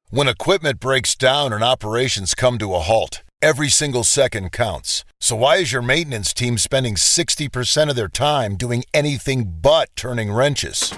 When equipment breaks down and operations come to a halt, every single second counts. So why is your maintenance team spending 60% of their time doing anything but turning wrenches?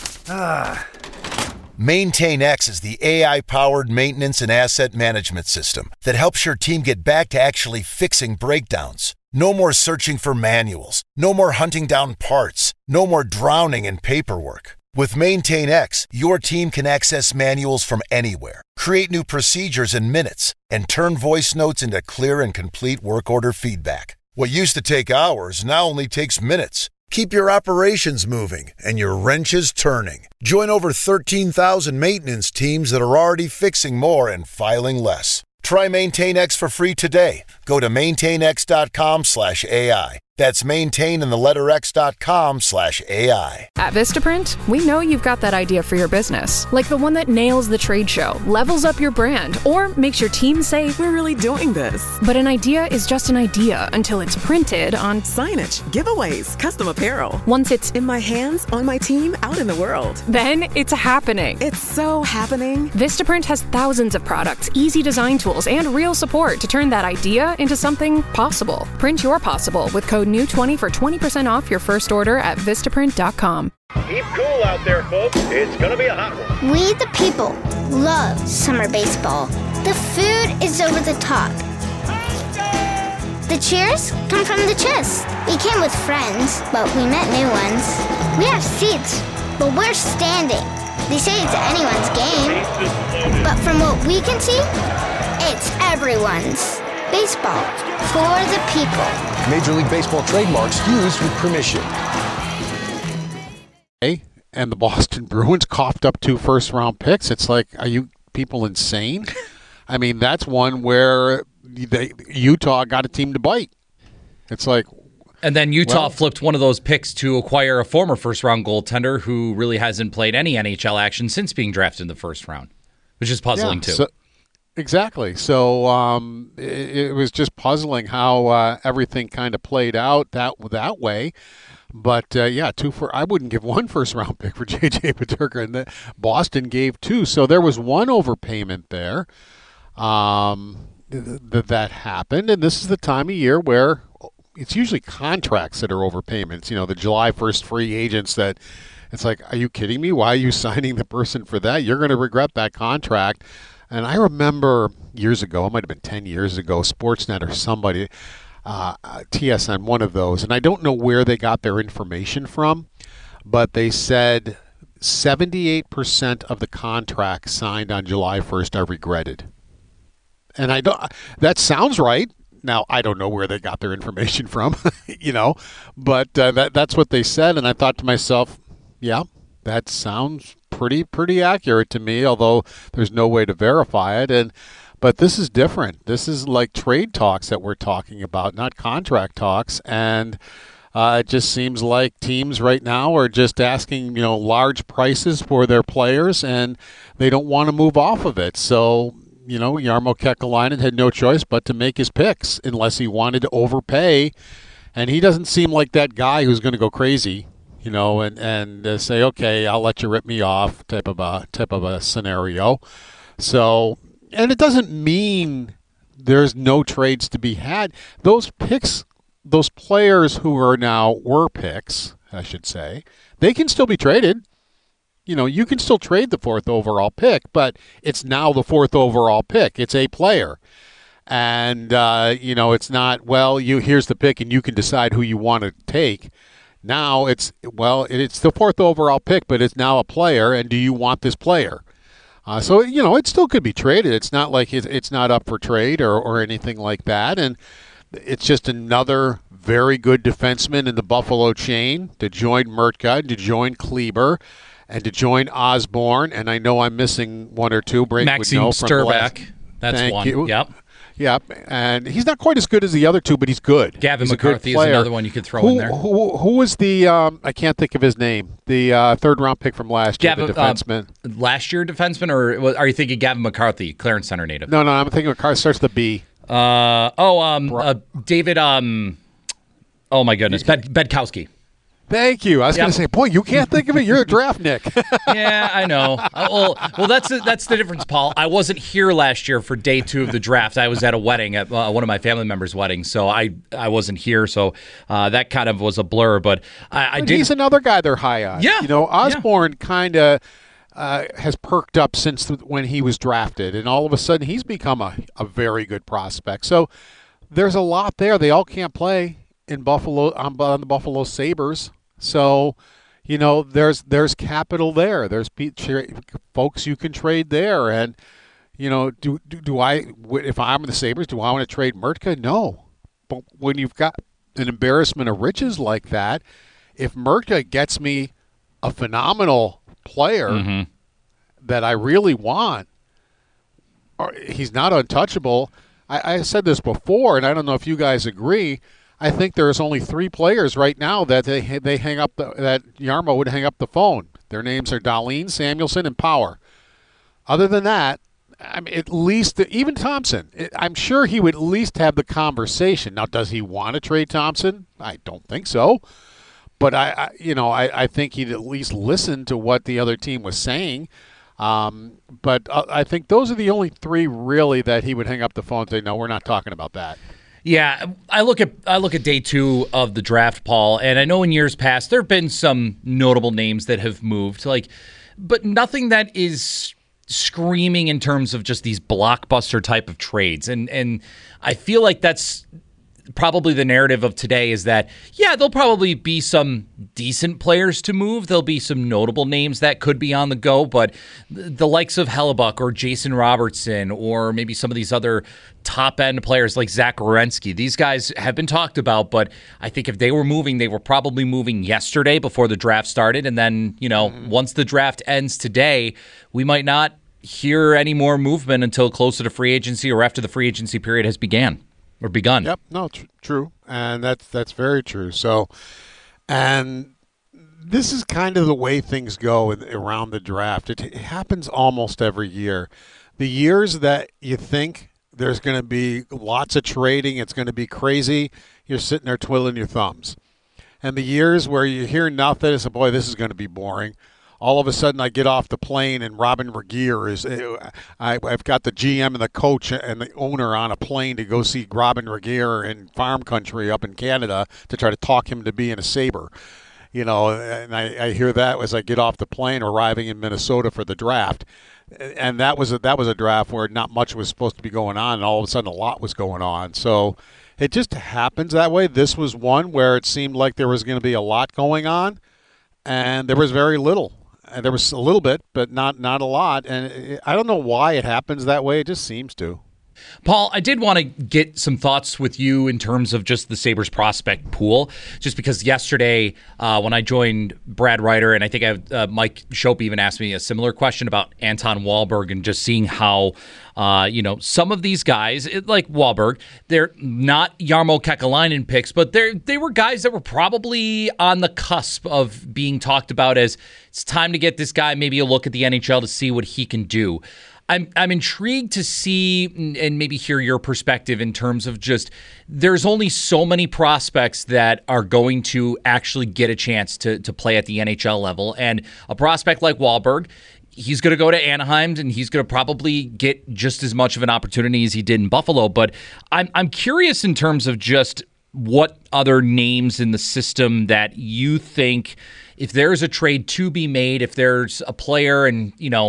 MaintainX is the AI-powered maintenance and asset management system that helps your team get back to actually fixing breakdowns. No more searching for manuals. No more hunting down parts. No more drowning in paperwork. With MaintainX, your team can access manuals from anywhere, create new procedures in minutes, and turn voice notes into clear and complete work order feedback. What used to take hours now only takes minutes. Keep your operations moving and your wrenches turning. Join over 13,000 maintenance teams that are already fixing more and filing less. Try MaintainX for free today. Go to maintainx.com/AI. That's maintain in the letter x.com/AI. At Vistaprint, we know you've got that idea for your business, like the one that nails the trade show, levels up your brand, or makes your team say, "We're really doing this." But an idea is just an idea until it's printed on signage, giveaways, custom apparel. Once it's in my hands, on my team, out in the world. Then it's happening. It's so happening. Vistaprint has thousands of products, easy design tools, and real support to turn that idea into something possible. Print your possible with code NEW20 for 20% off your first order at Vistaprint.com. Keep cool out there, folks. It's going to be a hot one. We, the people, love summer baseball. The food is over the top. The cheers come from the chest. We came with friends, but we met new ones. We have seats, but we're standing. They say it's anyone's game, but from what we can see, it's everyone's. Baseball for the people. Major League Baseball trademarks used with permission. And the Boston Bruins coughed up 2 first-round picks. It's like, are you people insane? I mean, that's one where Utah got a team to bite. It's like... And then Utah flipped one of those picks to acquire a former first-round goaltender who really hasn't played any NHL action since being drafted in the first round, which is puzzling, too. Exactly. So it was just puzzling how everything kind of played out that way. But, I wouldn't give 1 first-round pick for J.J. Peterka, and Boston gave 2. So there was 1 overpayment there that happened. And this is the time of year where it's usually contracts that are overpayments. You know, the July 1st free agents that it's like, are you kidding me? Why are you signing the person for that? You're going to regret that contract. And I remember years ago, it might have been 10 years ago, Sportsnet or somebody, TSN, one of those, and I don't know where they got their information from, but they said 78% of the contracts signed on July 1st are regretted. And that sounds right. Now, I don't know where they got their information from, but that's what they said. And I thought to myself, yeah, that sounds pretty accurate to me, although there's no way to verify it. But this is different. This is like trade talks that we're talking about, not contract talks. And it just seems like teams right now are just asking, large prices for their players, and they don't want to move off of it. So, Jarmo Kekalainen had no choice but to make his picks unless he wanted to overpay. And he doesn't seem like that guy who's going to go crazy, and say, okay, I'll let you rip me off type of a scenario. So, and it doesn't mean there's no trades to be had. Those picks, those players who were picks, I should say, they can still be traded. You can still trade the 4th overall pick, but it's now the 4th overall pick. It's a player. And, it's not, here's the pick and you can decide who you want to take. Now it's the 4th overall pick, but it's now a player, and do you want this player? So, it still could be traded. It's not like it's not up for trade or anything like that. And it's just another very good defenseman in the Buffalo chain to join Mertka, to join Kleber, and to join Osborne. And I know I'm missing 1 or 2. Maxime Sturback. That's Thank one. You. Yep. Yeah, and he's not quite as good as the other 2, but he's good. Gavin McCarthy is another one you could throw in there. Who was the, I can't think of his name, the 3rd-round pick from last year, the defenseman. Last year defenseman, or are you thinking Gavin McCarthy, Clarence Center native? No, I'm thinking McCarthy starts with a B. David, oh my goodness, Bedkowski. Thank you. I was going to say, boy, you can't think of it. You're a draft Nick. Yeah, I know. Well, that's the difference, Paul. I wasn't here last year for day 2 of the draft. I was at a wedding, at one of my family members' weddings, so I wasn't here. So that kind of was a blur. But I did. He's another guy they're high on. Yeah. Osborne kind of has perked up since when he was drafted, and all of a sudden he's become a very good prospect. So there's a lot there. They all can't play in Buffalo on the Buffalo Sabres. So, there's capital there. There's folks you can trade there. And, do I, if I'm the Sabres, do I want to trade Murtka? No. But when you've got an embarrassment of riches like that, if Murtka gets me a phenomenal player that I really want, or he's not untouchable. I said this before, and I don't know if you guys agree. I think there's only 3 players right now that they hang up that Jarmo would hang up the phone. Their names are Dahlin, Samuelsson, and Power. Other than that, I mean, at least even Thompson. I'm sure he would at least have the conversation. Now, does he want to trade Thompson? I don't think so. But I think he'd at least listen to what the other team was saying. But I think those are the only 3 really that he would hang up the phone and say, no, we're not talking about that. Yeah, I look at day 2 of the draft, Paul, and I know in years past there have been some notable names that have moved, but nothing that is screaming in terms of just these blockbuster type of trades. And I feel like that's probably the narrative of today is that, yeah, there'll probably be some decent players to move. There'll be some notable names that could be on the go, but the likes of Hellebuck or Jason Robertson or maybe some of these other top-end players like Zach Werenski, these guys have been talked about, but I think if they were moving, they were probably moving yesterday before the draft started, and then, once the draft ends today, we might not hear any more movement until closer to free agency or after the free agency period has begun. Yep, no, true, and that's very true. So, and this is kind of the way things go around the draft. It happens almost every year. The years that you think there's going to be lots of trading, it's going to be crazy, you're sitting there twiddling your thumbs. And the years where you hear nothing, it's boy, this is going to be boring. All of a sudden, I get off the plane, and Robin Regehr I've got the GM and the coach and the owner on a plane to go see Robin Regehr in farm country up in Canada to try to talk him to being a Sabre. And I hear that as I get off the plane arriving in Minnesota for the draft. And that was a draft where not much was supposed to be going on, and all of a sudden a lot was going on. So it just happens that way. This was one where it seemed like there was going to be a lot going on, and there was very little. There was a little bit, but not a lot. And I don't know why it happens that way. It just seems to. Paul, I did want to get some thoughts with you in terms of just the Sabres prospect pool, just because yesterday when I joined Brad Ryder, and I think Mike Schopp even asked me a similar question about Anton Wahlberg and just seeing how, some of these guys, like Wahlberg, they're not Jarmo Kekalainen picks, but they were guys that were probably on the cusp of being talked about as it's time to get this guy maybe a look at the NHL to see what he can do. I'm intrigued to see and maybe hear your perspective in terms of just there's only so many prospects that are going to actually get a chance to play at the NHL level. And a prospect like Wahlberg, he's going to go to Anaheim and he's going to probably get just as much of an opportunity as he did in Buffalo. But I'm curious in terms of just what other names in the system that you think if there's a trade to be made, if there's a player and,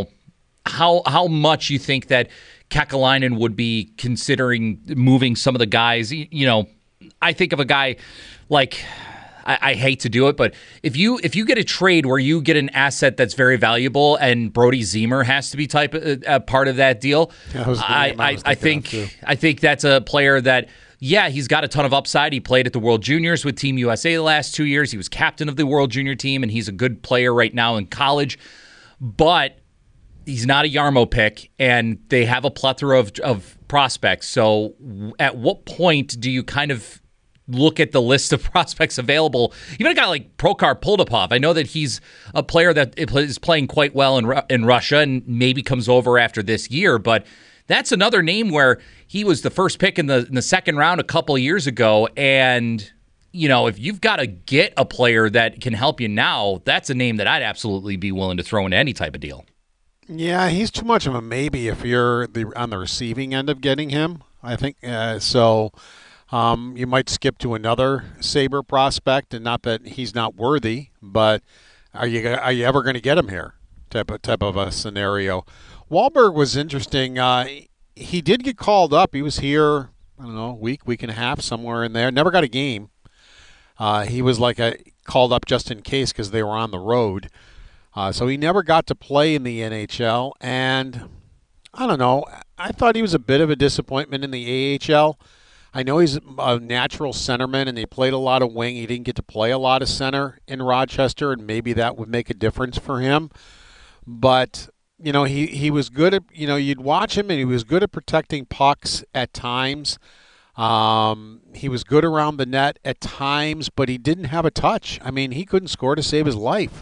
how much you think that Kekalainen would be considering moving some of the guys. I think of a guy like, I hate to do it, but if you get a trade where you get an asset that's very valuable and Brody Zimmer has to be part of that deal, I think that's a player that, yeah, he's got a ton of upside. He played at the World Juniors with Team USA the last 2 years. He was captain of the World Junior team, and he's a good player right now in college. But he's not a Jarmo pick, and they have a plethora of prospects. So at what point do you kind of look at the list of prospects available? Even a guy like Prokhor Poltapov, I know that he's a player that is playing quite well in Russia and maybe comes over after this year, but that's another name where he was the first pick in the second round a couple of years ago, and if you've got to get a player that can help you now, that's a name that I'd absolutely be willing to throw into any type of deal. Yeah, he's too much of a maybe if you're on the receiving end of getting him, I think. So you might skip to another Sabre prospect, and not that he's not worthy, but are you ever going to get him here? Type of a scenario. Wahlberg was interesting. He did get called up. He was here, I don't know, week and a half, somewhere in there. Never got a game. He was called up just in case because they were on the road. So he never got to play in the NHL, and I don't know. I thought he was a bit of a disappointment in the AHL. I know he's a natural centerman, and he played a lot of wing. He didn't get to play a lot of center in Rochester, and maybe that would make a difference for him. But, he was good at, you'd watch him, and he was good at protecting pucks at times. He was good around the net at times, but he didn't have a touch. I mean, he couldn't score to save his life.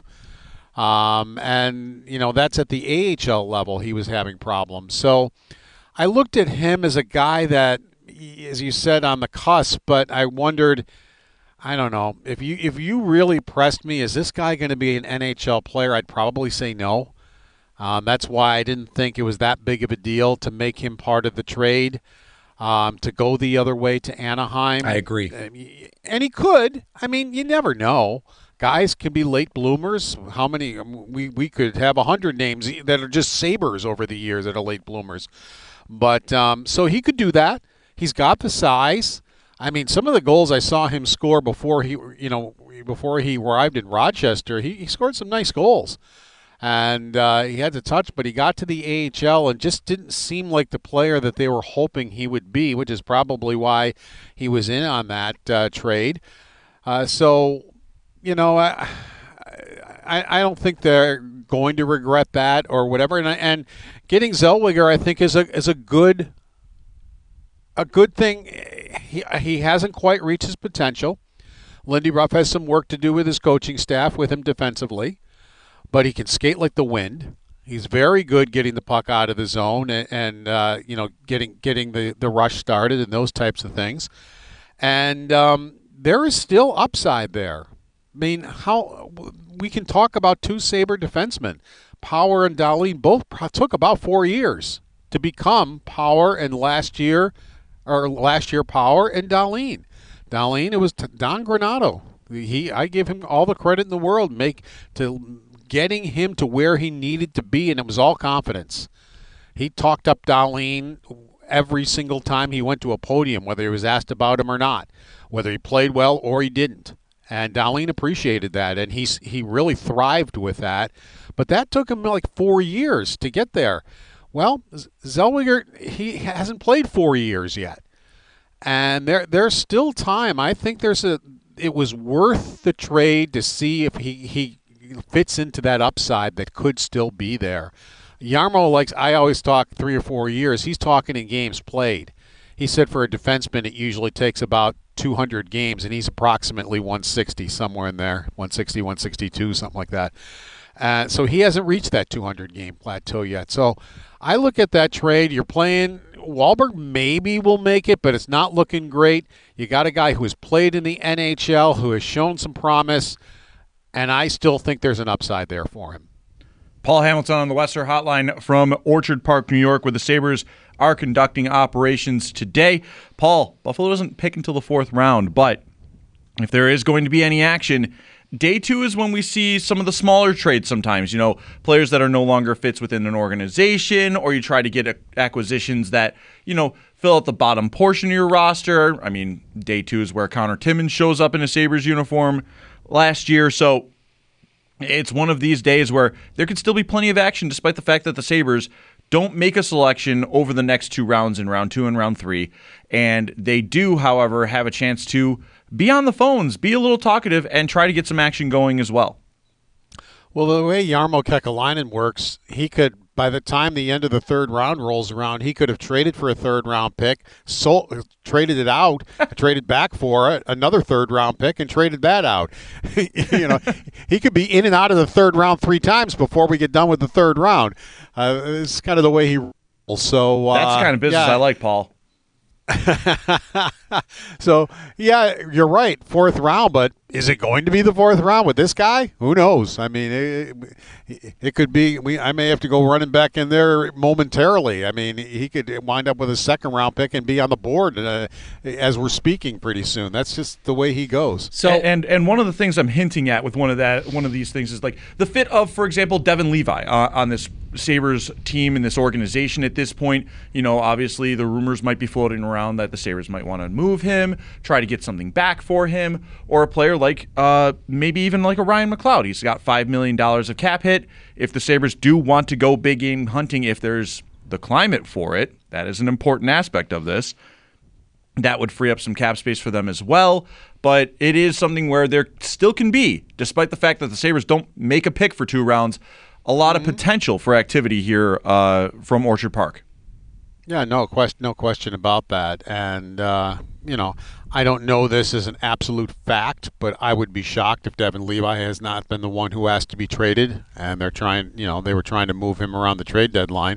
And that's at the AHL level he was having problems. So I looked at him as a guy that, as you said, on the cusp, but I wondered, I don't know, if you really pressed me, is this guy going to be an NHL player? I'd probably say no. That's why I didn't think it was that big of a deal to make him part of the trade, to go the other way to Anaheim. I agree. And he could. I mean, you never know. Guys can be late bloomers. How many? We could have 100 names that are just Sabres over the years that are late bloomers. But so he could do that. He's got the size. I mean, some of the goals I saw him score before he arrived in Rochester, he scored some nice goals. And he had the touch, but he got to the AHL and just didn't seem like the player that they were hoping he would be, which is probably why he was in on that trade. So, I don't think they're going to regret that or whatever. And getting Zellweger, I think, is a good thing. He hasn't quite reached his potential. Lindy Ruff has some work to do with his coaching staff with him defensively, but he can skate like the wind. He's very good getting the puck out of the zone and getting the rush started and those types of things. And there is still upside there. I mean, how we can talk about two Sabre defensemen, Power and Dahlin, both took about 4 years to become Power, and last year Power and Dahlin. Dahlin, it was Don Granato. I give him all the credit in the world, getting him to where he needed to be, and it was all confidence. He talked up Dahlin every single time he went to a podium, whether he was asked about him or not, whether he played well or he didn't. And Dahlin appreciated that, and he really thrived with that. But that took him 4 years to get there. Well, Zellweger, he hasn't played 4 years yet. And there's still time. I think it was worth the trade to see if he fits into that upside that could still be there. Jarmo I always talk 3 or 4 years. He's talking in games played. He said for a defenseman it usually takes about 200 games, and he's approximately 160, somewhere in there, 160, 162, something like that. So he hasn't reached that 200-game plateau yet. So I look at that trade. You're playing Wahlberg maybe will make it, but it's not looking great. You got a guy who has played in the NHL, who has shown some promise, and I still think there's an upside there for him. Paul Hamilton on the Western Hotline from Orchard Park, New York, where the Sabres are conducting operations today. Paul, Buffalo doesn't pick until the 4th round, but if there is going to be any action, day 2 is when we see some of the smaller trades sometimes. Players that are no longer fits within an organization, or you try to get acquisitions that, fill out the bottom portion of your roster. I mean, day 2 is where Connor Timmins shows up in a Sabres uniform last year. So it's one of these days where there could still be plenty of action, despite the fact that the Sabres don't make a selection over the next 2 rounds in round 2 and round 3. And they do, however, have a chance to be on the phones, be a little talkative, and try to get some action going as well. Well, the way Jarmo Kekalainen works, he could, by the time the end of the 3rd round rolls around, he could have traded for a 3rd-round pick, traded it out, traded back for another 3rd-round pick, and traded that out. He could be in and out of the 3rd round 3 times before we get done with the 3rd round. It's kind of the way he rolls. So that's the kind of business I like, Paul. So, yeah, you're right. 4th round, but is it going to be the 4th round with this guy? Who knows? I mean, it could be. I may have to go running back in there momentarily. I mean, he could wind up with a 2nd round pick and be on the board as we're speaking pretty soon. That's just the way he goes. So, and one of the things I'm hinting at with one of these things is like the fit of, for example, Devin Levi on this Sabres team and this organization at this point. Obviously the rumors might be floating around that the Sabres might want to move him, try to get something back for him, or a player like maybe even like a Ryan McLeod. He's got $5 million of cap hit. If the Sabres do want to go big game hunting, if there's the climate for it, that is an important aspect of this. That would free up some cap space for them as well. But it is something where there still can be, despite the fact that the Sabres don't make a pick for 2 rounds, a lot of potential for activity here from Orchard Park. Yeah, no question about that. And, I don't know this as an absolute fact, but I would be shocked if Devin Levi has not been the one who asked to be traded. And they were trying to move him around the trade deadline.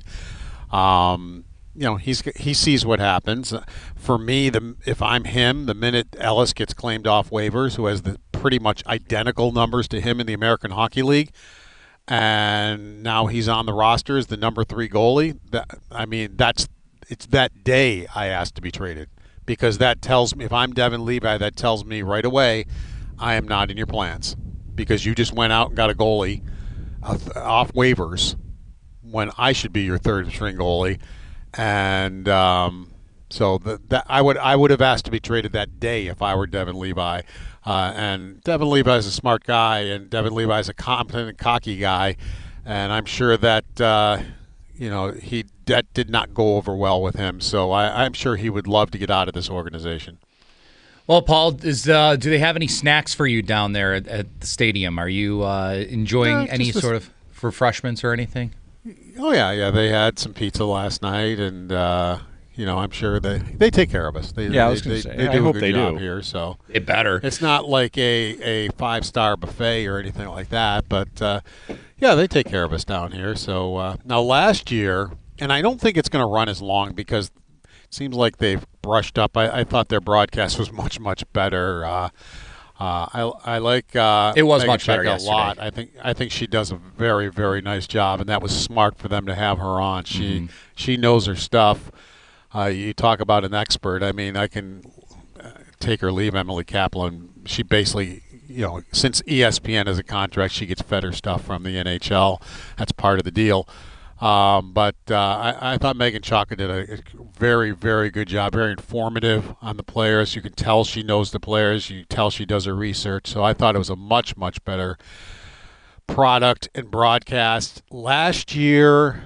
He sees what happens. For me, if I'm him, the minute Ellis gets claimed off waivers, who has the pretty much identical numbers to him in the American Hockey League, and now he's on the roster as the number 3 goalie. It's that day I asked to be traded, because that tells me, if I'm Devin Levi, that tells me right away I am not in your plans, because you just went out and got a goalie off waivers when I should be your 3rd string goalie, and so I would have asked to be traded that day if I were Devin Levi. And Devin Levi is a smart guy, and Devin Levi is a competent and cocky guy, and I'm sure that that did not go over well with him. So I'm sure he would love to get out of this organization. Well, Paul, do they have any snacks for you down there at the stadium? Are you enjoying any sort of refreshments or anything? Oh yeah. They had some pizza last night, and I'm sure they take care of us. I was going to say, they I do hope a good they job do here. So it better. It's not like a 5-star buffet or anything like that, but they take care of us down here. So now last year, and I don't think it's going to run as long because it seems like they've brushed up. I thought their broadcast was much, much better. I like it was Megan much better Cheka a yesterday. lot. I think she does a very, very nice job, and that was smart for them to have her on. She knows her stuff. You talk about an expert. I mean, I can take or leave Emily Kaplan. She basically, since ESPN has a contract, she gets fed her stuff from the NHL. That's part of the deal. But I thought Megan Cheka did a very, very good job, very informative on the players. You can tell she knows the players. You can tell she does her research. So I thought it was a much, much better product and broadcast. Last year,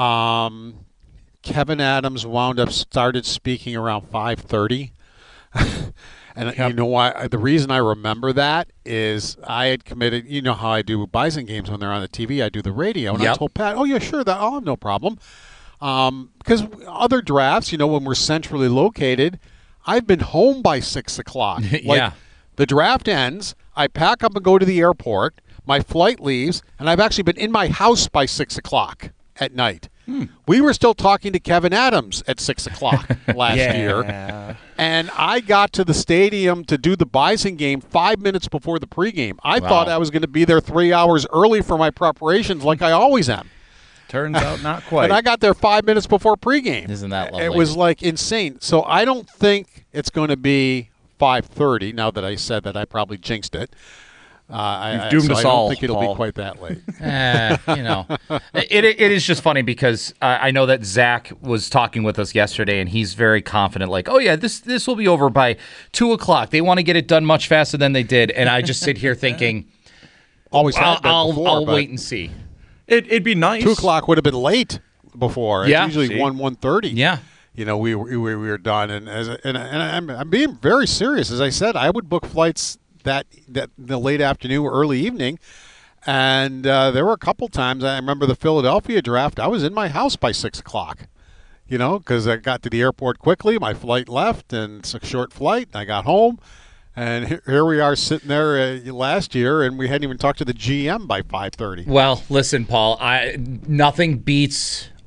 Kevin Adams started speaking around 5:30. And you know why? The reason I remember that is I had committed. You know how I do Bison games when they're on the TV. I do the radio, and I told Pat, "Oh yeah, sure, I'll have no problem." Because other drafts, when we're centrally located, I've been home by 6 o'clock. The draft ends, I pack up and go to the airport. My flight leaves, and I've actually been in my house by 6 o'clock at night. We were still talking to Kevin Adams at 6 o'clock last year. And I got to the stadium to do the Bison game 5 minutes before the pregame. I thought I was going to be there 3 hours early for my preparations like I always am. Turns out not quite. And I got there 5 minutes before pregame. Isn't that lovely? It was like insane. So I don't think it's going to be 5:30. Now that I said that, I probably jinxed it. You've doomed us I all, don't think it'll Paul. be quite that late. It is just funny because I know that Zach was talking with us yesterday, and he's very confident, like, oh yeah, this will be over by 2 o'clock. They want to get it done much faster than they did, and I just sit here thinking, I'll wait and see. It'd be nice. 2 o'clock would have been late before. It's usually See? 1:30. Yeah. We were done, and I'm being very serious. As I said, I would book flights that the late afternoon or early evening, and there were a couple times. I remember the Philadelphia draft. I was in my house by 6 o'clock, because I got to the airport quickly. My flight left, and it's a short flight. I got home, and here we are sitting there last year, and we hadn't even talked to the GM by 5:30. Well, listen, Paul, nothing beats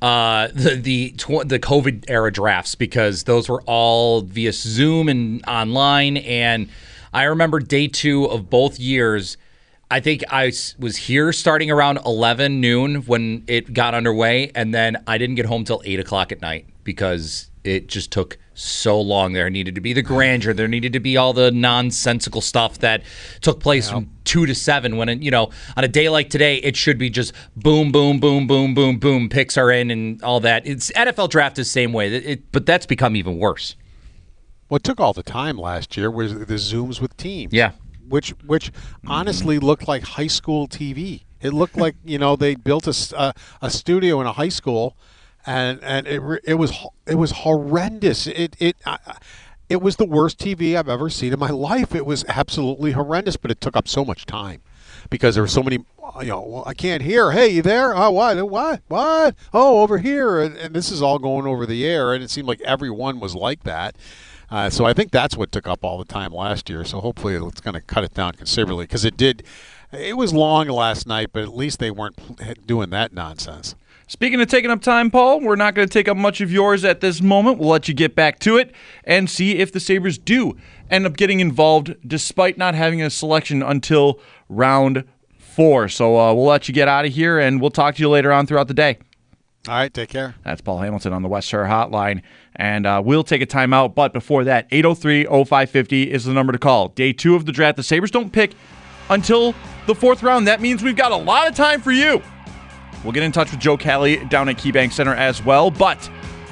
the COVID era drafts, because those were all via Zoom and online. And I remember day 2 of both years. I think I was here starting around 11 noon when it got underway, and then I didn't get home till 8 o'clock at night because it just took so long. There needed to be the grandeur. There needed to be all the nonsensical stuff that took place from 2 to 7. When on a day like today, it should be just boom, boom, boom, boom, boom, boom. Picks are in and all that. It's NFL draft is the same way, but that's become even worse. What took all the time last year was the Zooms with teams. Yeah. Which honestly looked like high school TV. It looked like they built a studio in a high school, and it was horrendous. It was the worst TV I've ever seen in my life. It was absolutely horrendous, but it took up so much time because there were so many. Well, I can't hear. Hey, you there? Oh, what? Oh, over here, and this is all going over the air, and it seemed like everyone was like that. So I think that's what took up all the time last year. So hopefully it's going to cut it down considerably because it did. It was long last night, but at least they weren't doing that nonsense. Speaking of taking up time, Paul, we're not going to take up much of yours at this moment. We'll let you get back to it and see if the Sabres do end up getting involved despite not having a selection until round 4. So we'll let you get out of here, and we'll talk to you later on throughout the day. All right, take care. That's Paul Hamilton on the West Shore Hotline. And we'll take a timeout, but before that, 803-0550 is the number to call. Day 2 of the draft. The Sabres don't pick until the 4th round. That means we've got a lot of time for you. We'll get in touch with Joe Kelly down at KeyBank Center as well. But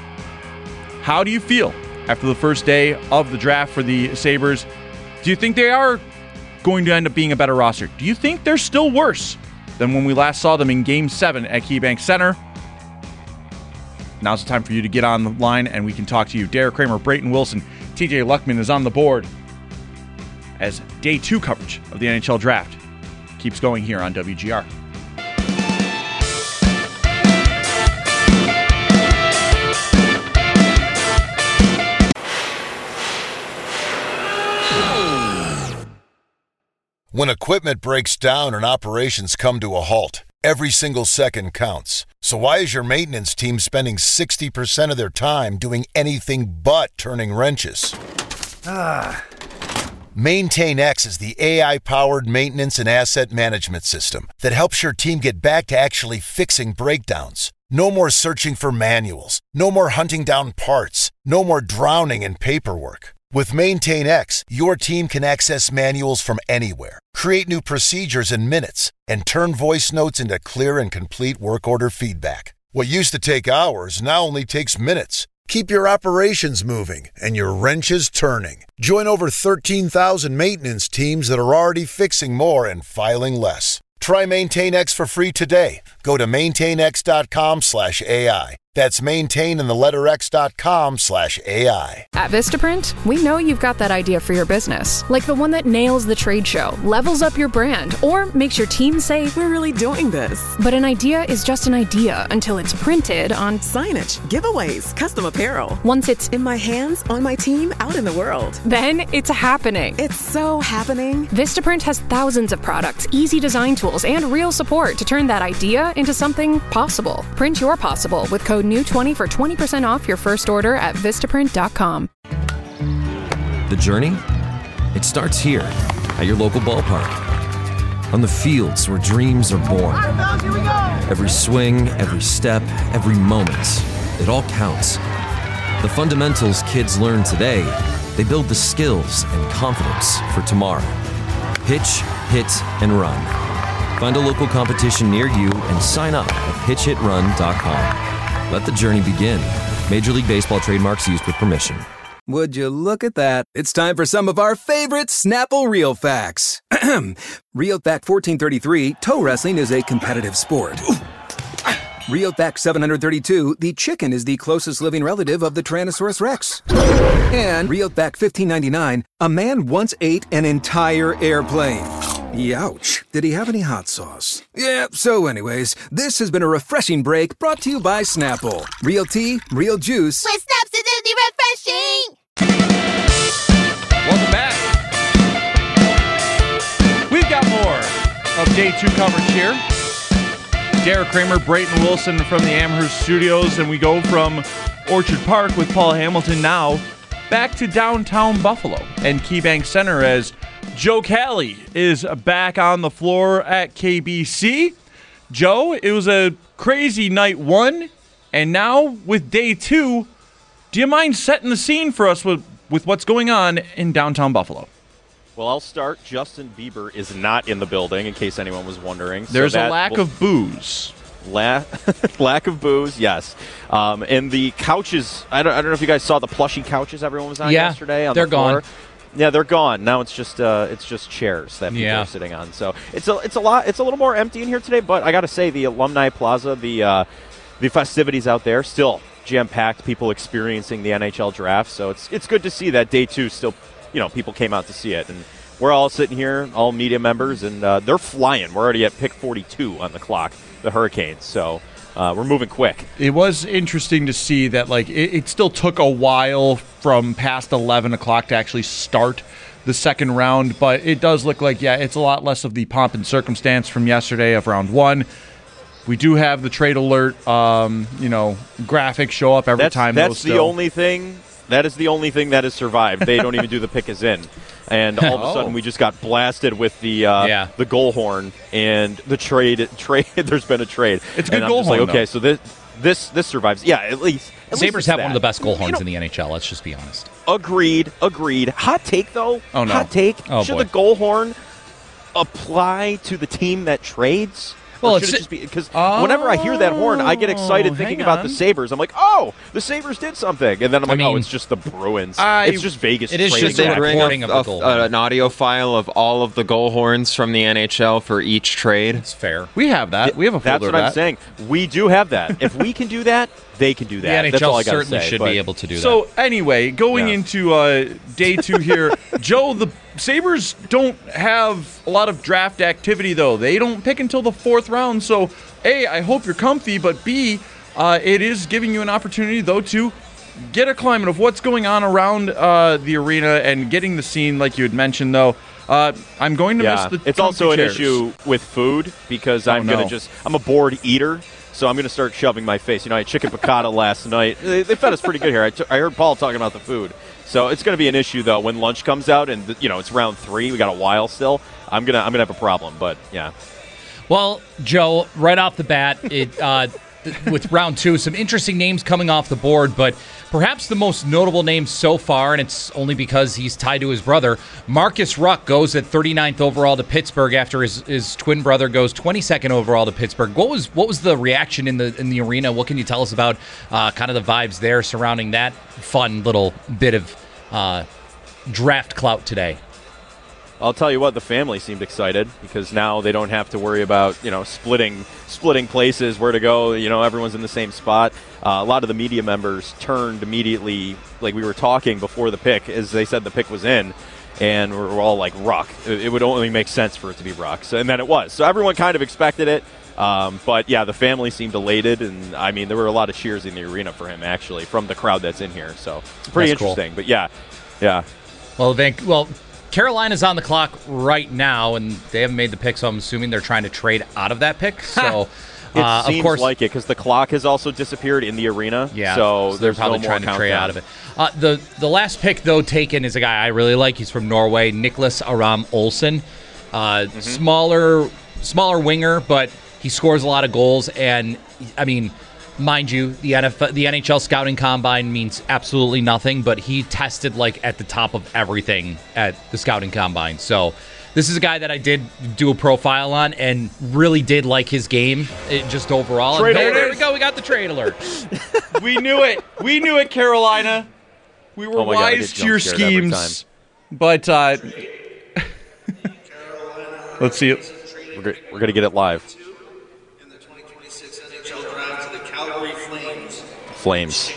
how do you feel after the first day of the draft for the Sabres? Do you think they are going to end up being a better roster? Do you think they're still worse than when we last saw them in Game 7 at KeyBank Center? Now's the time for you to get on the line, and we can talk to you. Derek Kramer, Brayton Wilson, TJ Luckman is on the board as Day 2 coverage of the NHL Draft keeps going here on WGR. When equipment breaks down and operations come to a halt, every single second counts. So why is your maintenance team spending 60% of their time doing anything but turning wrenches? MaintainX is the AI-powered maintenance and asset management system that helps your team get back to actually fixing breakdowns. No more searching for manuals. No more hunting down parts. No more drowning in paperwork. With MaintainX, your team can access manuals from anywhere, create new procedures in minutes, and turn voice notes into clear and complete work order feedback. What used to take hours now only takes minutes. Keep your operations moving and your wrenches turning. Join over 13,000 maintenance teams that are already fixing more and filing less. Try MaintainX for free today. Go to maintainx.com/AI. That's maintain and the letter x.com/AI. At Vistaprint, we know you've got that idea for your business, like the one that nails the trade show, levels up your brand, or makes your team say, "We're really doing this." But an idea is just an idea until it's printed on signage, giveaways, custom apparel. Once it's in my hands, on my team, out in the world. Then it's happening. It's so happening. Vistaprint has thousands of products, easy design tools, and real support to turn that idea into something possible. Print your possible with code NEW20 for 20% off your first order at Vistaprint.com. The journey? It starts here at your local ballpark. On the fields where dreams are born. Every swing, every step, every moment, it all counts. The fundamentals kids learn today, they build the skills and confidence for tomorrow. Pitch, hit, and run. Find a local competition near you and sign up at pitchhitrun.com. Let the journey begin. Major League Baseball trademarks used with permission. Would you look at that? It's time for some of our favorite Snapple Real Facts. Real Fact 1433, toe wrestling is a competitive sport. Real Fact 732, the chicken is the closest living relative of the Tyrannosaurus Rex. And Real Fact 1599, a man once ate an entire airplane. Youch. Did he have any hot sauce? Yeah, so anyways, this has been a refreshing break brought to you by Snapple. Real tea, real juice. With Snaps, it is refreshing! Welcome back. We've got more of Day 2 coverage here. Derek Kramer, Brayton Wilson from the Amherst Studios, and we go from Orchard Park with Paul Hamilton now back to downtown Buffalo and KeyBank Center as Joe Cali is back on the floor at KBC. Joe, it was a crazy night one, and now with day two, do you mind setting the scene for us with what's going on in downtown Buffalo? Well, I'll start. Justin Bieber is not in the building, in case anyone was wondering. There's a lack of booze. Lack of booze, yes. And the couches, I don't know if you guys saw the plushy couches everyone was on yesterday. On they're the floor. gone. Yeah, they're gone. Now it's just chairs that people are sitting on. So it's a little more empty in here today, but I got to say the Alumni Plaza, the festivities out there, still jam-packed, people experiencing the NHL draft. So it's good to see that day two still, people came out to see it. And we're all sitting here, all media members, and they're flying. We're already at pick 42 on the clock, the Hurricanes. So we're moving quick. It was interesting to see that it still took a while from past 11 o'clock to actually start the second round, but it does look like, it's a lot less of the pomp and circumstance from yesterday of round one. We do have the trade alert, graphics show up every time. That's the only thing. That is the only thing that has survived. They don't even do the pick is in. And all of a sudden, we just got blasted with the goal horn and the trade. There's been a trade. It's a good goal horn. Okay, so this survives. Yeah, at least. Sabres have one of the best goal horns in the NHL. Let's just be honest. Agreed. Hot take though. Oh no. Hot take. Oh, Should boy. the goal horn apply to the team that trades? Well, should it just be because whenever I hear that horn, I get excited thinking about the Sabres. I'm like, oh, the Sabres did something, and then I'm like, oh, it's just the Bruins. It's just Vegas. It is trading just the back. reporting of the goal. An audio file of all of the goal horns from the NHL for each trade. It's fair. We have that. We have a folder. That's what I'm saying. We do have that. If we can do that, they can do that. The That's all NHL I gotta certainly say, should be able to do that. So anyway, going into day two here, Joe, the Sabres don't have a lot of draft activity, though. They don't pick until the fourth round. So, A, I hope you're comfy, but B, it is giving you an opportunity, though, to get a climate of what's going on around the arena and getting the scene, like you had mentioned, though. I'm going to miss the It's also chairs. an issue with food because I'm a bored eater. So I'm going to start shoving my face. I had chicken piccata last night. They fed us pretty good here. I heard Paul talking about the food. So it's going to be an issue, though, when lunch comes out and, it's round 3. We got a while still. I'm gonna have a problem, but, yeah. Well, Joe, right off the bat, with round 2, some interesting names coming off the board, but perhaps the most notable name so far, and it's only because he's tied to his brother, Marcus Ruck goes at 39th overall to Pittsburgh after his twin brother goes 22nd overall to Pittsburgh. What was the reaction in the arena? What can you tell us about kind of the vibes there surrounding that fun little bit of draft clout today? I'll tell you what, the family seemed excited because now they don't have to worry about, splitting places, where to go. Everyone's in the same spot. A lot of the media members turned immediately, like we were talking before the pick, as they said the pick was in, and we're all like, Ruck. It would only make sense for it to be Ruck. So, and then it was. So everyone kind of expected it. But, yeah, the family seemed elated, and, there were a lot of cheers in the arena for him, actually, from the crowd that's in here. So it's pretty interesting. Cool. But, yeah. Well, Carolina's on the clock right now, and they haven't made the pick, so I'm assuming they're trying to trade out of that pick. So, it seems of course, like it because the clock has also disappeared in the arena. Yeah, so they're probably no trying more to trade countdown. out of it. The last pick, though, taken is a guy I really like. He's from Norway, Niklas Aram Olsen. Smaller winger, but he scores a lot of goals, and mind you, the NHL scouting combine means absolutely nothing, but he tested at the top of everything at the scouting combine. So this is a guy that I did do a profile on and really did like his game just overall. There we go. We got the trade alert. We knew it, Carolina. We were wise to your schemes. But let's see it. We're going to get it live. Flames.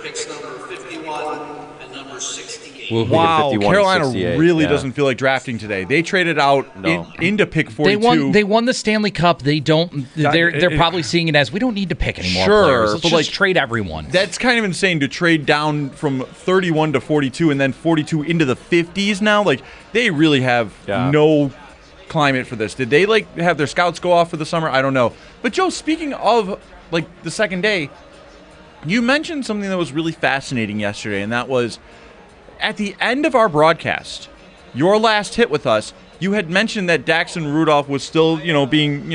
Wow, Carolina really doesn't feel like drafting today. They traded out into pick 42. They won the Stanley Cup. They don't. They're probably seeing it as we don't need to pick any more players. Let's just trade everyone. That's kind of insane to trade down from 31 to 42 and then 42 into the 50s now. They really have no climate for this. Did they have their scouts go off for the summer? I don't know. But Joe, speaking of like the second day, you mentioned something that was really fascinating yesterday, and that was at the end of our broadcast, your last hit with us, you had mentioned that Daxton Rudolph was still, being,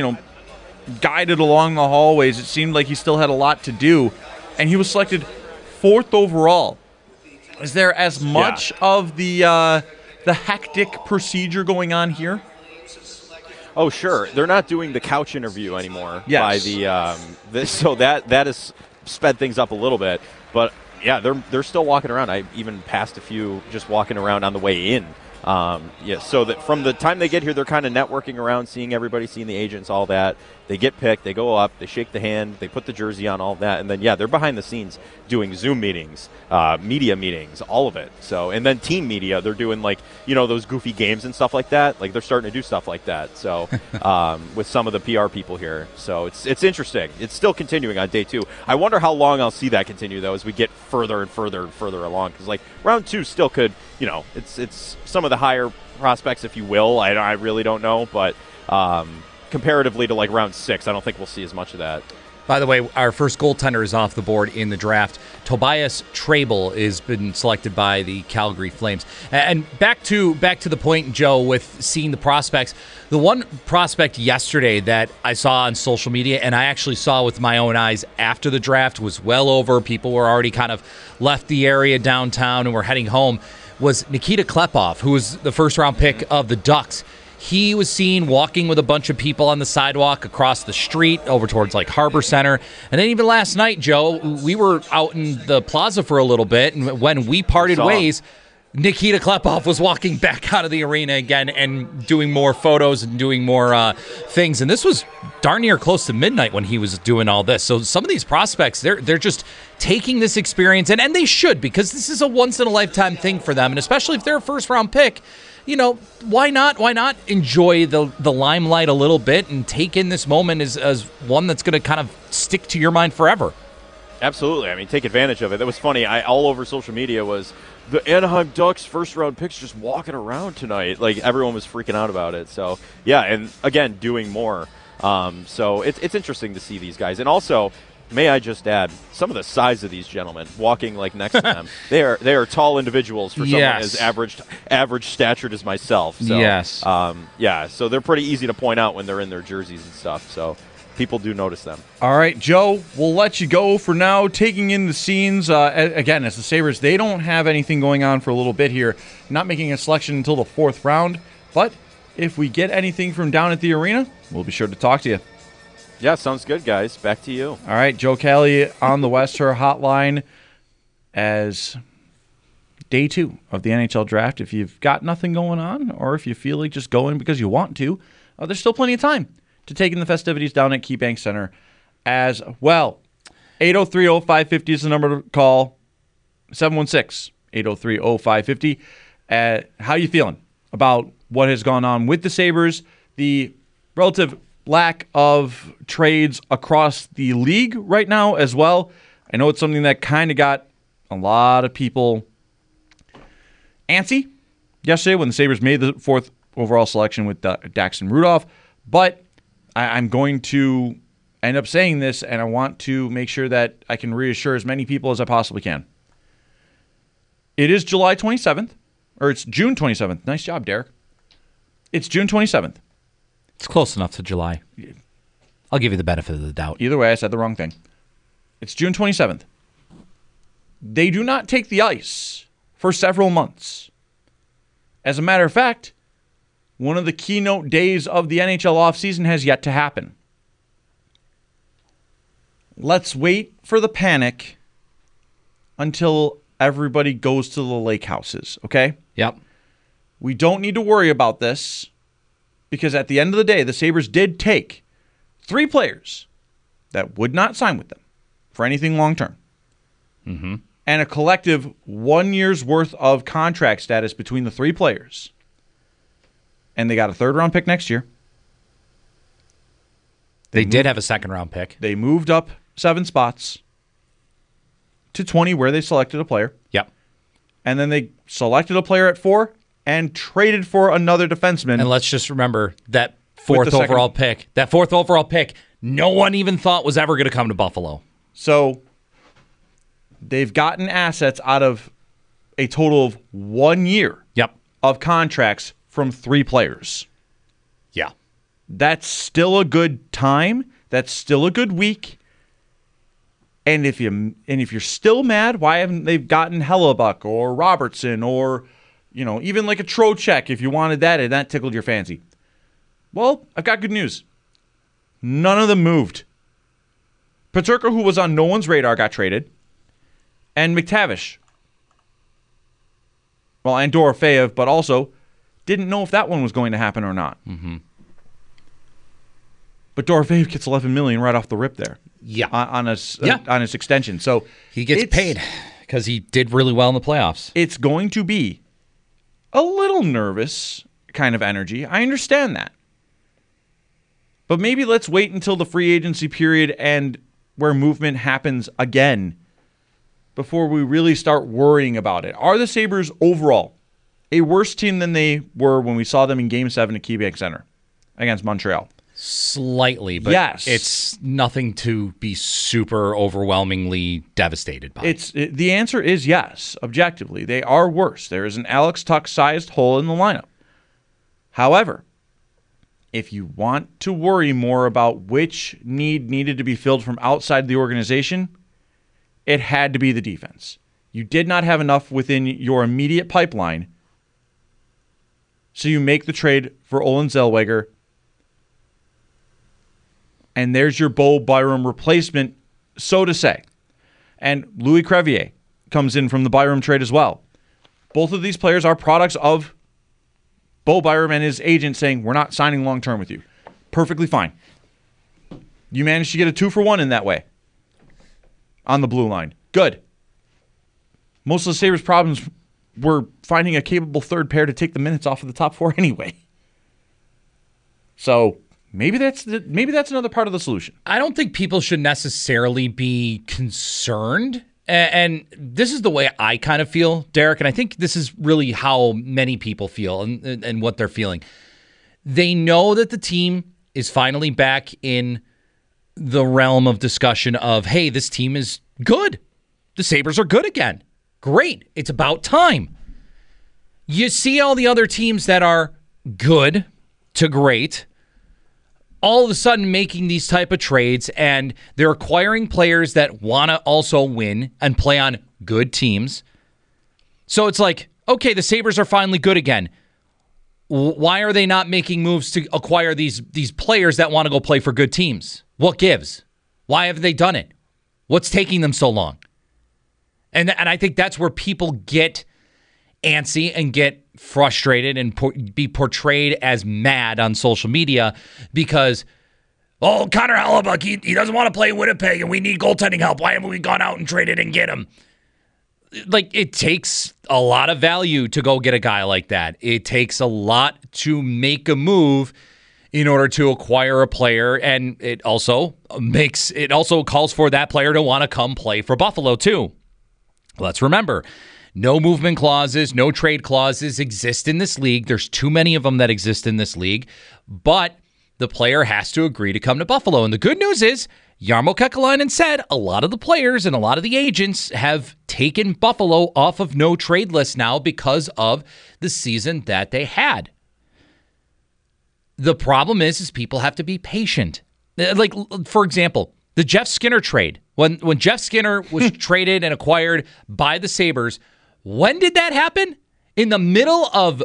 guided along the hallways. It seemed like he still had a lot to do, and he was selected 4th overall. Is there as much of the hectic procedure going on here? Oh, sure. They're not doing the couch interview anymore. Yes. By so that has sped things up a little bit. But yeah, they're still walking around. I even passed a few just walking around on the way in. So that from the time they get here, they're kind of networking around, seeing everybody, seeing the agents, all that. They get picked, they go up, they shake the hand, they put the jersey on, all that, and then they're behind the scenes doing Zoom meetings, media meetings, all of it. So, and then team media, they're doing those goofy games and stuff like that. Like they're starting to do stuff like that. So, with some of the PR people here, so it's interesting. It's still continuing on day 2. I wonder how long I'll see that continue though as we get further and further and further along. Because round 2 still could, it's some of the higher prospects, if you will. I really don't know, but. Comparatively to round 6, I don't think we'll see as much of that. By the way, our first goaltender is off the board in the draft. Tobias Trabel has been selected by the Calgary Flames. And back to the point, Joe, with seeing the prospects. The one prospect yesterday that I saw on social media, and I actually saw with my own eyes after the draft, was well over. People were already kind of left the area downtown and were heading home, was Nikita Klepov, who was the first-round pick of the Ducks. He was seen walking with a bunch of people on the sidewalk across the street over towards Harbor Center. And then even last night, Joe, we were out in the plaza for a little bit, and when we parted ways, Nikita Klepov was walking back out of the arena again and doing more photos and doing more things. And this was darn near close to midnight when he was doing all this. So some of these prospects, they're just taking this experience, and they should, because this is a once-in-a-lifetime thing for them, and especially if they're a first-round pick. Why not? Why not enjoy the limelight a little bit and take in this moment as one that's going to kind of stick to your mind forever? Absolutely. I mean, take advantage of it. That was funny. All over social media was the Anaheim Ducks first-round picks just walking around tonight. Everyone was freaking out about it. So, yeah, and again, doing more. So it's interesting to see these guys. And also, may I just add, some of the size of these gentlemen walking next to them. They are tall individuals for someone as average statured as myself. So, yes. So they're pretty easy to point out when they're in their jerseys and stuff. So people do notice them. All right, Joe, we'll let you go for now, taking in the scenes. Again, as the Sabres, they don't have anything going on for a little bit here, not making a selection until the 4th round. But if we get anything from down at the arena, we'll be sure to talk to you. Yeah, sounds good, guys. Back to you. All right, Joe Kelly on the Wester Hotline as day 2 of the NHL Draft. If you've got nothing going on, or if you feel like just going because you want to, there's still plenty of time to take in the festivities down at KeyBank Center as well. 803-0550 is the number to call. 716-803-0550. How you feeling about what has gone on with the Sabres, the relative lack of trades across the league right now as well? I know it's something that kind of got a lot of people antsy yesterday when the Sabres made the 4th overall selection with Daxton Rudolph, but I'm going to end up saying this, and I want to make sure that I can reassure as many people as I possibly can. It is July 27th, or it's June 27th. Nice job, Derek. It's June 27th. It's close enough to July. I'll give you the benefit of the doubt. Either way, I said the wrong thing. It's June 27th. They do not take the ice for several months. As a matter of fact, one of the keynote days of the NHL offseason has yet to happen. Let's wait for the panic until everybody goes to the lake houses, okay? Yep. We don't need to worry about this, because at the end of the day, the Sabres did take 3 players that would not sign with them for anything long-term. Mm-hmm. And a collective 1 year's worth of contract status between the 3 players. And they got a 3rd-round pick next year. They did have a 2nd-round pick. They moved up 7 spots to 20 where they selected a player. Yep. And then they selected a player at 4 and traded for another defenseman. And let's just remember that 4th overall pick. That 4th overall pick no one even thought was ever going to come to Buffalo. So they've gotten assets out of a total of 1 year of contracts from 3 players. Yeah. That's still a good time. That's still a good week. And if you're still mad, why haven't they gotten Hellebuck or Robertson or, even like a Trocheck if you wanted that and that tickled your fancy? Well, I've got good news. None of them moved. Peterka, who was on no one's radar, got traded. And McTavish. Well, and Dorofeyev, but also didn't know if that one was going to happen or not. Mm-hmm. But Dorofeyev gets $11 million right off the rip there. Yeah. On his extension. So he gets paid because he did really well in the playoffs. It's going to be a little nervous kind of energy. I understand that. But maybe let's wait until the free agency period and where movement happens again before we really start worrying about it. Are the Sabres overall a worse team than they were when we saw them in Game 7 at KeyBank Center against Montreal? Slightly, but yes. It's nothing to be super overwhelmingly devastated by. The answer is yes, objectively. They are worse. There is an Alex Tuch-sized hole in the lineup. However, if you want to worry more about which need needed to be filled from outside the organization, it had to be the defense. You did not have enough within your immediate pipeline, so you make the trade for Olen Zellweger. And there's your Bo Byram replacement, so to say. And Louis Crevier comes in from the Byram trade as well. Both of these players are products of Bo Byram and his agent saying, we're not signing long-term with you. Perfectly fine. You managed to get a 2-for-1 in that way on the blue line. Good. Most of the Sabres' problems were finding a capable third pair to take the minutes off of the top 4 anyway. So maybe that's another part of the solution. I don't think people should necessarily be concerned. And this is the way I kind of feel, Derek, and I think this is really how many people feel and what they're feeling. They know that the team is finally back in the realm of discussion of, hey, this team is good. The Sabres are good again. Great. It's about time. You see all the other teams that are good to great all of a sudden making these type of trades, and they're acquiring players that want to also win and play on good teams. So it's like, okay, the Sabres are finally good again. Why are they not making moves to acquire these players that want to go play for good teams? What gives? Why haven't they done it? What's taking them so long? And I think that's where people get antsy and get frustrated and be portrayed as mad on social media because, Connor Hellebuck, he doesn't want to play Winnipeg and we need goaltending help. Why haven't we gone out and traded and get him? Like, it takes a lot of value to go get a guy like that. It takes a lot to make a move in order to acquire a player, and it also calls for that player to want to come play for Buffalo too. Let's remember, no movement clauses, no trade clauses exist in this league. There's too many of them that exist in this league. But the player has to agree to come to Buffalo. And the good news is, Jarmo Kekalainen said a lot of the players and a lot of the agents have taken Buffalo off of no trade list now because of the season that they had. The problem is people have to be patient. Like, for example, the Jeff Skinner trade. When Jeff Skinner was traded and acquired by the Sabres, when did that happen? In the middle of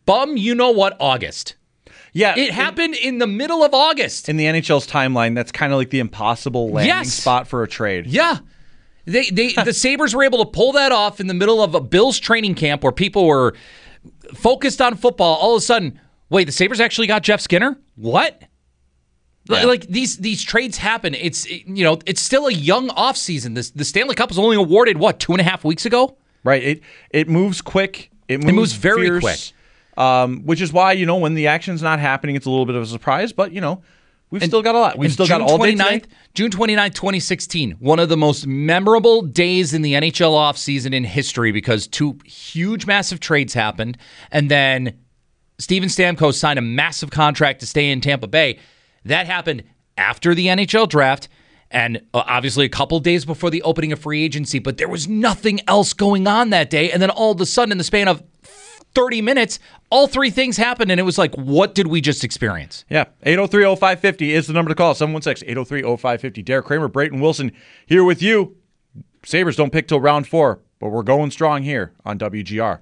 August. Yeah. It happened in the middle of August. In the NHL's timeline, that's kind of like the impossible landing spot for a trade. Yeah. The Sabres were able to pull that off in the middle of a Bills training camp where people were focused on football. All of a sudden, wait, the Sabres actually got Jeff Skinner? What? Yeah. Like, these trades happen. It's still a young offseason. The Stanley Cup was only awarded, 2.5 weeks ago? Right. It moves quick. It moves very fierce, quick. Which is why, when the action's not happening, it's a little bit of a surprise. But, we've still got a lot. We've still got all day today. June 29th, 2016, one of the most memorable days in the NHL offseason in history because 2 huge, massive trades happened. And then Steven Stamkos signed a massive contract to stay in Tampa Bay. That happened after the NHL draft and obviously a couple days before the opening of free agency, but there was nothing else going on that day. And then all of a sudden, in the span of 30 minutes, all three things happened, and it was like, what did we just experience? Yeah, 803-0550 is the number to call. 716-803-0550. Derek Kramer, Brayton Wilson here with you. Sabres don't pick till round 4, but we're going strong here on WGR.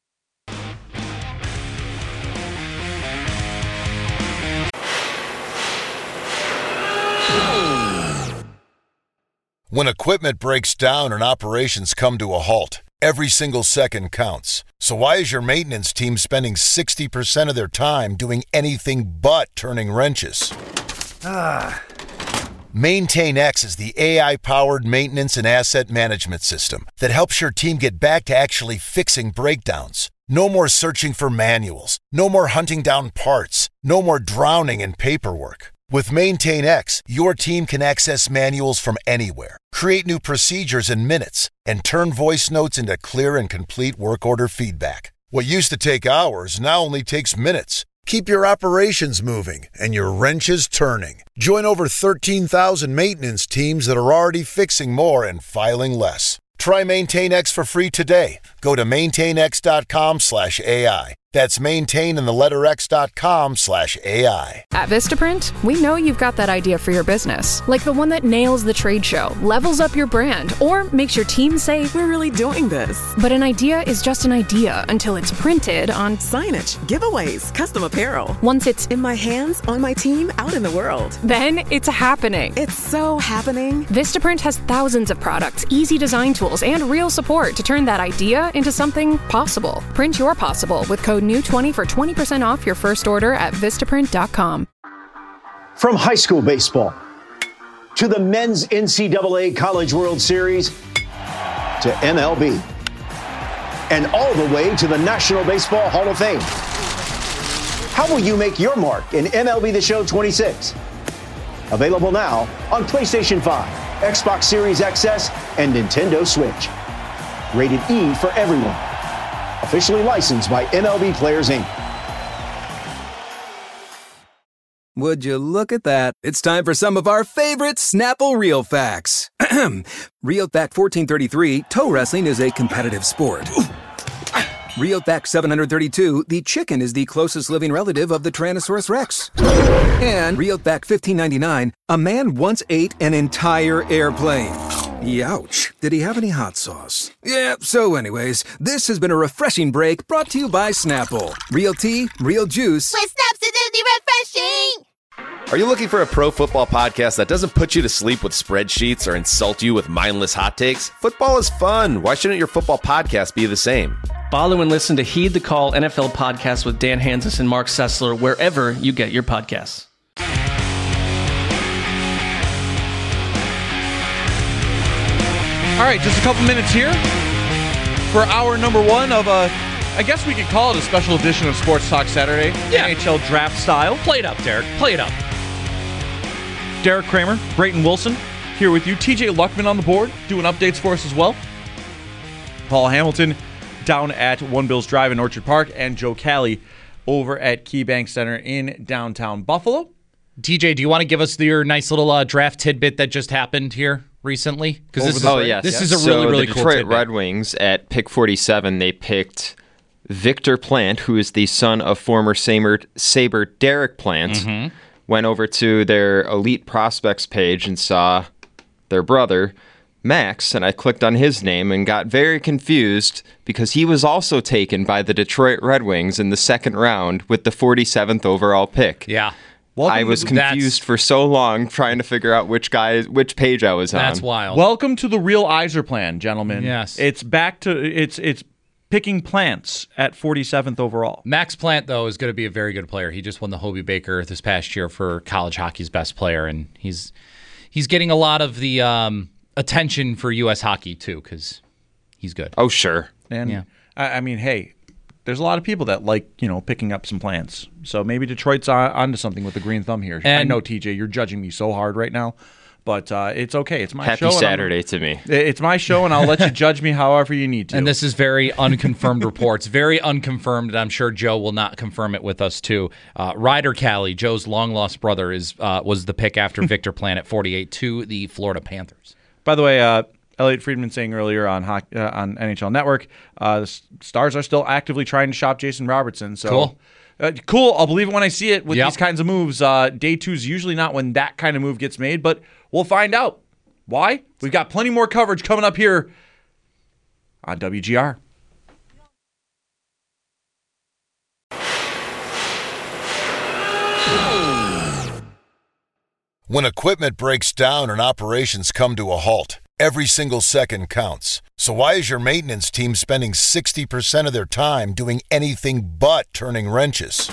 When equipment breaks down and operations come to a halt, every single second counts. So why is your maintenance team spending 60% of their time doing anything but turning wrenches? MaintainX is the AI-powered maintenance and asset management system that helps your team get back to actually fixing breakdowns. No more searching for manuals. No more hunting down parts. No more drowning in paperwork. With MaintainX, your team can access manuals from anywhere, create new procedures in minutes, and turn voice notes into clear and complete work order feedback. What used to take hours now only takes minutes. Keep your operations moving and your wrenches turning. Join over 13,000 maintenance teams that are already fixing more and filing less. Try MaintainX for free today. Go to maintainx.com/AI. That's maintain and the letter x.com/AI. At Vistaprint, we know you've got that idea for your business, like the one that nails the trade show, levels up your brand, or makes your team say, "We're really doing this." But an idea is just an idea until it's printed on signage, giveaways, custom apparel. Once it's in my hands, on my team, out in the world. Then it's happening. It's so happening. Vistaprint has thousands of products, easy design tools, and real support to turn that idea into something possible. Print your possible with code NEW20 for 20% off your first order at Vistaprint.com. From high school baseball to the men's NCAA College World Series to MLB and all the way to the National Baseball Hall of Fame. How will you make your mark in MLB The Show 26? Available now on PlayStation 5, Xbox Series XS, and Nintendo Switch. Rated E for everyone. Officially licensed by MLB Players, Inc. Would you look at that? It's time for some of our favorite Snapple Real Facts. Real Fact 1433, toe wrestling is a competitive sport. Real Fact 732, the chicken is the closest living relative of the Tyrannosaurus Rex. And Real Fact 1599, a man once ate an entire airplane. Youch. Did he have any hot sauce? Yeah, so anyways, this has been a refreshing break brought to you by Snapple. Real tea, real juice. With Snaps, it's refreshing! Are you looking for a pro football podcast that doesn't put you to sleep with spreadsheets or insult you with mindless hot takes? Football is fun. Why shouldn't your football podcast be the same? Follow and listen to Heed the Call NFL podcast with Dan Hanzus and Mark Sessler wherever you get your podcasts. All right, just a couple minutes here for hour number one of I guess we could call it a special edition of Sports Talk Saturday. Yeah. NHL draft style. Play it up, Derek. Play it up. Derek Kramer, Brayton Wilson here with you. TJ Luckman on the board doing updates for us as well. Paul Hamilton down at One Bills Drive in Orchard Park, and Joe Cali over at KeyBank Center in downtown Buffalo. TJ, do you want to give us your nice little draft tidbit that just happened here recently? Because this is a really cool tidbit. Detroit Red Wings at pick 47, they picked Victor Plant, who is the son of former Sabre Derek Plant. Mm-hmm. Went over to their elite prospects page and saw their brother Max, and I clicked on his name and got very confused because he was also taken by the Detroit Red Wings in the second round with the 47th overall pick. Yeah. I was confused for so long trying to figure out which page I was on. That's wild. Welcome to the real Yzerplan, gentlemen. Yes. It's back to it's picking Plants at 47th overall. Max Plant, though, is going to be a very good player. He just won the Hobey Baker this past year for college hockey's best player, and he's getting a lot of the attention for U.S. hockey, too, because he's good. Oh, sure. And yeah. I mean, hey, there's a lot of people that like, picking up some Plants. So maybe Detroit's onto something with the green thumb here. And I know, TJ, you're judging me so hard right now, But it's okay. It's my Happy show. Happy Saturday to me. It's my show, and I'll let you judge me however you need to. And this is very unconfirmed reports. Very unconfirmed, and I'm sure Joe will not confirm it with us, too. Ryder Cali, Joe's long-lost brother, was the pick after Victor Plant at 48 to the Florida Panthers. By the way, Elliot Friedman saying earlier on NHL Network, the Stars are still actively trying to shop Jason Robertson. So cool. Cool. I'll believe it when I see it with these kinds of moves. Day 2 is usually not when that kind of move gets made, but we'll find out. Why? We've got plenty more coverage coming up here on WGR. When equipment breaks down and operations come to a halt, every single second counts. So why is your maintenance team spending 60% of their time doing anything but turning wrenches?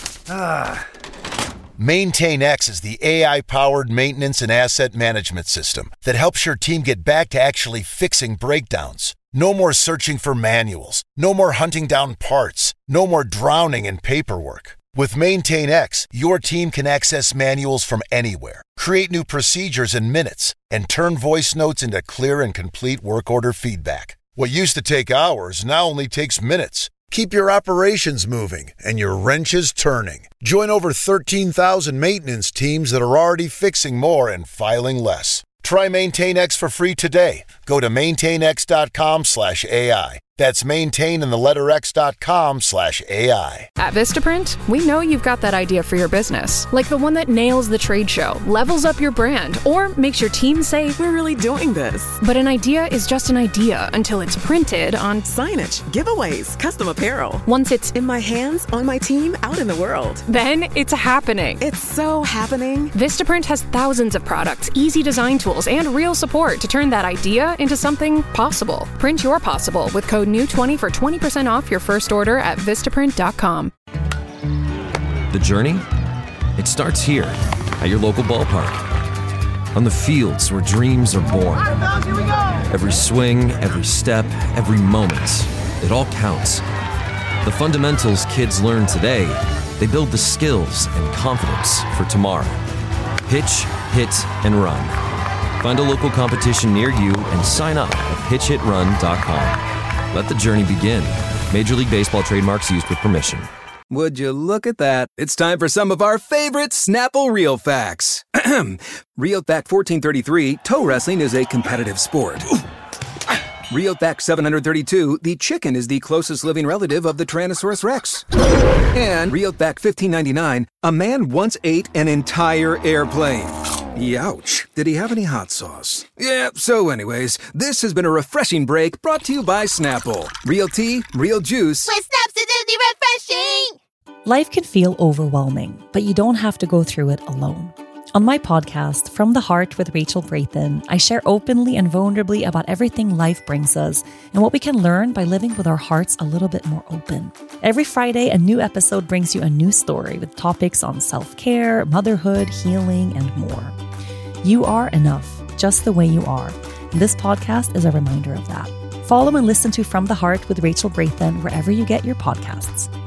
MaintainX is the AI-powered maintenance and asset management system that helps your team get back to actually fixing breakdowns. No more searching for manuals. No more hunting down parts. No more drowning in paperwork. With MaintainX, your team can access manuals from anywhere, create new procedures in minutes, and turn voice notes into clear and complete work order feedback. What used to take hours now only takes minutes. Keep your operations moving and your wrenches turning. Join over 13,000 maintenance teams that are already fixing more and filing less. Try MaintainX for free today. Go to maintainx.com/AI. That's maintain in the letter x.com/AI. At Vistaprint, we know you've got that idea for your business, like the one that nails the trade show, levels up your brand, or makes your team say, "We're really doing this." But an idea is just an idea until it's printed on signage, giveaways, custom apparel. Once it's in my hands, on my team, out in the world. Then it's happening. It's so happening. Vistaprint has thousands of products, easy design tools, and real support to turn that idea into something possible. Print your possible with code NEW20 for 20% off your first order at Vistaprint.com. The journey? It starts here, at your local ballpark. On the fields where dreams are born. Every swing, every step, every moment, it all counts. The fundamentals kids learn today, they build the skills and confidence for tomorrow. Pitch, hit, and run. Find a local competition near you and sign up at pitchhitrun.com. Let the journey begin. Major League Baseball trademarks used with permission. Would you look at that? It's time for some of our favorite Snapple Real Facts. Real Fact 1433, toe wrestling is a competitive sport. Real Fact 732, the chicken is the closest living relative of the Tyrannosaurus Rex. And Real Fact 1599, a man once ate an entire airplane. Youch. Did he have any hot sauce? Yeah, so anyways, this has been a refreshing break brought to you by Snapple. Real tea, real juice. With Snapsidity refreshing! Life can feel overwhelming, but you don't have to go through it alone. On my podcast, From the Heart with Rachel Brayton, I share openly and vulnerably about everything life brings us and what we can learn by living with our hearts a little bit more open. Every Friday, a new episode brings you a new story with topics on self-care, motherhood, healing, and more. You are enough, just the way you are. And this podcast is a reminder of that. Follow and listen to From the Heart with Rachel Brayton wherever you get your podcasts.